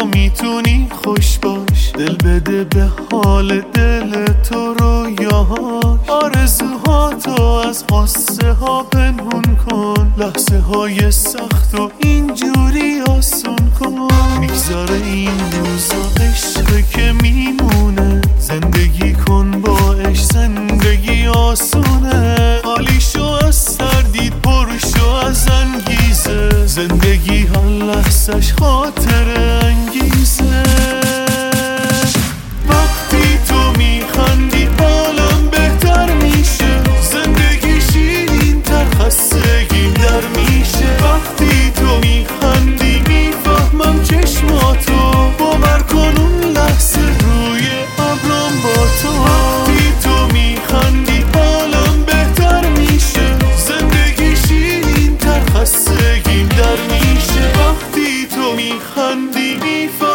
میتونی خوش باش، دل بده به حال دل تو، رویاهاش آرزوهاتو از قصه ها پنهون کن، لحظه های سخت و اینجوری آسون کن. میگذاره این روزا عشقه که میمونه، زندگی کن با عشق زندگی آسونه، حالیشو از سردید پرشو از انگیزه، زندگی هر لحظش خاطر انگیزه. وقتی تو میخندی عالم بهتر میشه، زندگی شیرین تر خستگیم در میشه. وقتی تو میخندی میفهمم چشماتو، باور کن اون لحظه روی ابرام با تو. وقتی تو میخندی عالم بهتر میشه، زندگی شیرین تر خستگیم در میشه. وقتی تو میخندی میفهمم